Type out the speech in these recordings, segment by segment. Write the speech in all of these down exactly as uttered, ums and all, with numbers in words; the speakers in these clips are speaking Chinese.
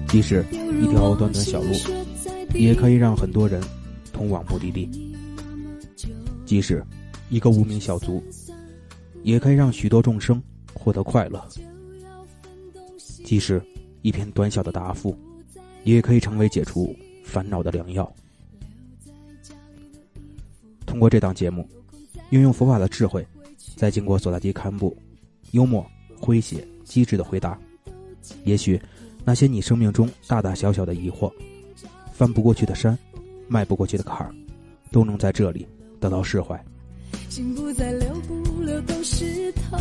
即使一条短短小路，也可以让很多人通往目的地；即使一个无名小卒，也可以让许多众生获得快乐；即使一篇短小的答复，也可以成为解除烦恼的良药。通过这档节目，运用佛法的智慧，再经过所在地堪布，幽默、诙谐、机智的回答，也许那些你生命中大大小小的疑惑，翻不过去的山，迈不过去的坎儿，都能在这里得到释怀。 心不再流不流动石头，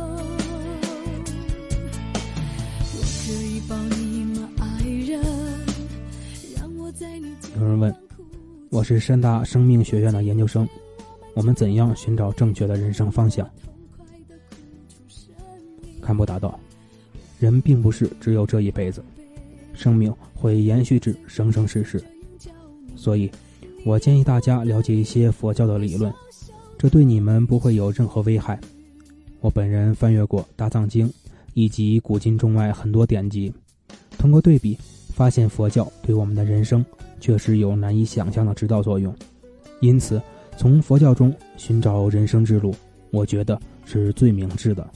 我可以抱你吗爱人，让我在你。 有人问，我是山大生命学院的研究生，我们怎样寻找正确的人生方向？堪布答道，人并不是只有这一辈子，生命会延续至生生世世，所以我建议大家了解一些佛教的理论，这对你们不会有任何危害。我本人翻阅过大藏经以及古今中外很多典籍，通过对比发现佛教对我们的人生确实有难以想象的指导作用，因此从佛教中寻找人生之路，我觉得是最明智的。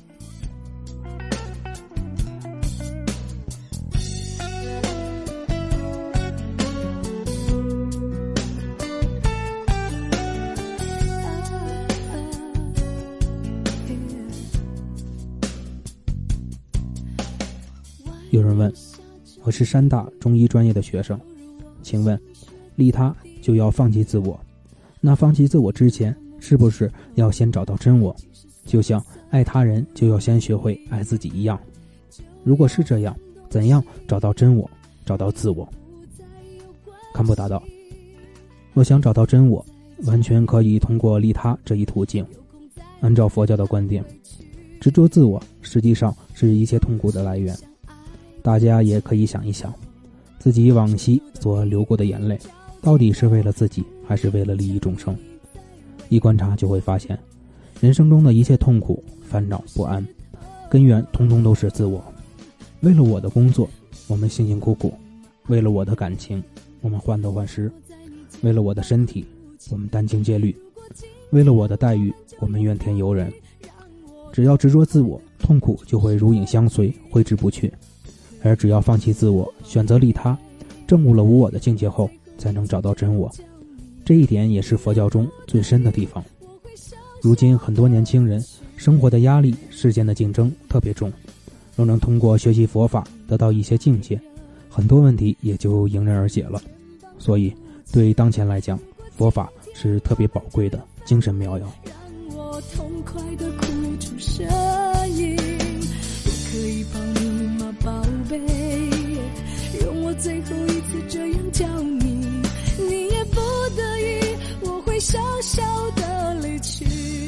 有人问，我是山大中医专业的学生，请问利他就要放弃自我，那放弃自我之前是不是要先找到真我，就像爱他人就要先学会爱自己一样？如果是这样，怎样找到真我，找到自我？堪布答道，若想找到真我，完全可以通过利他这一途径。按照佛教的观点，执着自我实际上是一切痛苦的来源。大家也可以想一想，自己往昔所流过的眼泪，到底是为了自己，还是为了利益众生？一观察就会发现，人生中的一切痛苦、烦恼、不安，根源通通都是自我。为了我的工作，我们辛辛苦苦；为了我的感情，我们患得患失；为了我的身体，我们殚精竭虑；为了我的待遇，我们怨天尤人。只要执着自我，痛苦就会如影相随，挥之不去。而只要放弃自我，选择利他，证悟了无我的境界后，才能找到真我。这一点也是佛教中最深的地方。如今很多年轻人生活的压力、世间的竞争特别重，若能通过学习佛法得到一些境界，很多问题也就迎刃而解了。所以对当前来讲，佛法是特别宝贵的精神妙药。 让我痛快地哭出声音，我可以抱你吗宝贝，容我最后一次这样叫你，你也不得已，我会笑笑的离去。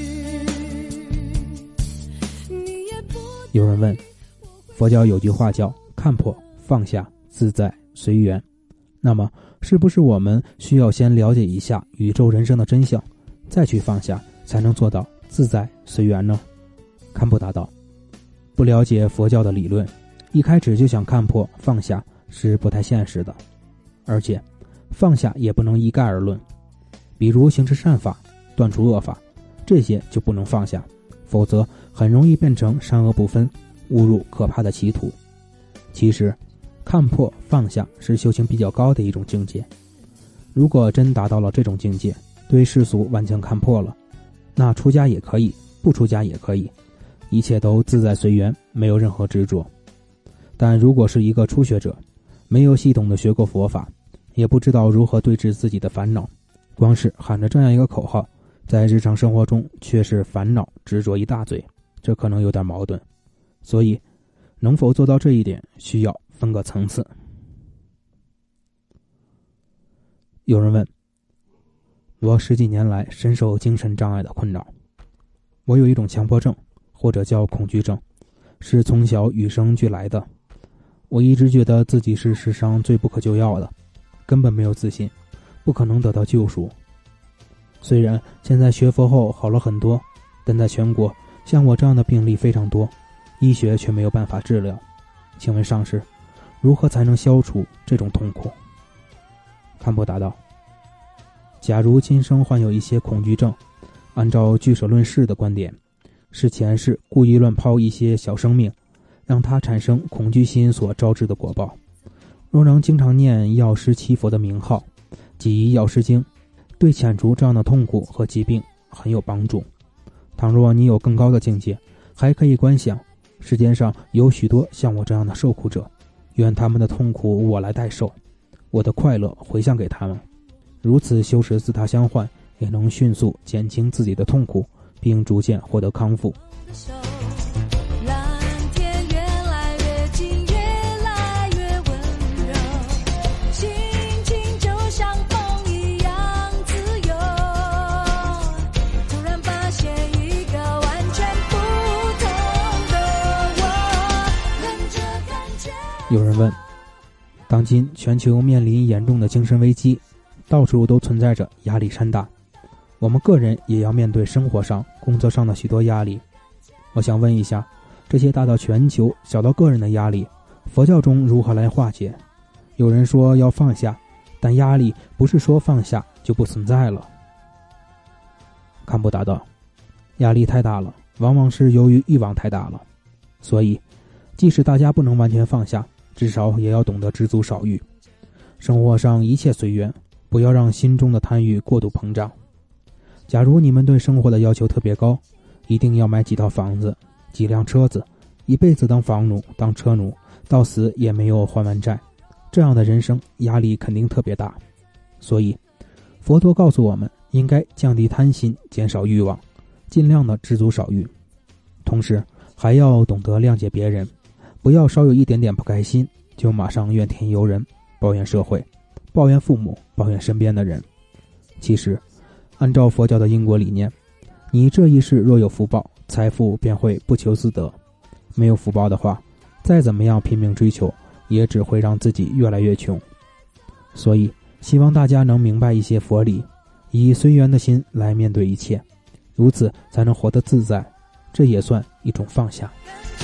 你也不有人问，佛教有句话叫看破、放下、自在、随缘，那么是不是我们需要先了解一下宇宙人生的真相，再去放下，才能做到自在随缘呢？堪布答道，不了解佛教的理论，一开始就想看破放下是不太现实的，而且放下也不能一概而论。比如行持善法、断除恶法，这些就不能放下，否则很容易变成善恶不分，误入可怕的歧途。其实看破放下是修行比较高的一种境界，如果真达到了这种境界，对世俗完全看破了，那出家也可以，不出家也可以，一切都自在随缘，没有任何执着。但如果是一个初学者，没有系统的学过佛法，也不知道如何对治自己的烦恼，光是喊着这样一个口号，在日常生活中却是烦恼执着一大堆，这可能有点矛盾。所以能否做到这一点，需要分个层次。有人问，我十几年来深受精神障碍的困扰，我有一种强迫症，或者叫恐惧症，是从小与生俱来的。我一直觉得自己是世上最不可救药的，根本没有自信，不可能得到救赎。虽然现在学佛后好了很多，但在全国像我这样的病例非常多，医学却没有办法治疗。请问上师， 如何才能消除这种痛苦？堪布答道：假如今生患有一些恐惧症，按照俱舍论士的观点，是前世故意乱抛一些小生命，让它产生恐惧心所招致的果报。若能经常念药师七佛的名号及药师经，对遣除这样的痛苦和疾病很有帮助。倘若你有更高的境界，还可以观想世间上有许多像我这样的受苦者，愿他们的痛苦我来代受，我的快乐回向给他们。如此修持自他相换，也能迅速减轻自己的痛苦，并逐渐获得康复。有人问，当今全球面临严重的精神危机，到处都存在着压力山大，我们个人也要面对生活上、工作上的许多压力。我想问一下，这些大到全球、小到个人的压力，佛教中如何来化解？有人说要放下，但压力不是说放下就不存在了。堪布答道：压力太大了，往往是由于欲望太大了，所以即使大家不能完全放下，至少也要懂得知足少欲。生活上一切随缘，不要让心中的贪欲过度膨胀。假如你们对生活的要求特别高，一定要买几套房子、几辆车子，一辈子当房奴、当车奴，到死也没有还完债，这样的人生压力肯定特别大。所以佛陀告诉我们，应该降低贪心，减少欲望，尽量的知足少欲。同时还要懂得谅解别人，不要稍有一点点不开心就马上怨天尤人，抱怨社会，抱怨父母，抱怨身边的人。其实按照佛教的因果理念，你这一世若有福报，财富便会不求自得；没有福报的话，再怎么样拼命追求，也只会让自己越来越穷。所以希望大家能明白一些佛理，以随缘的心来面对一切，如此才能活得自在，这也算一种放下。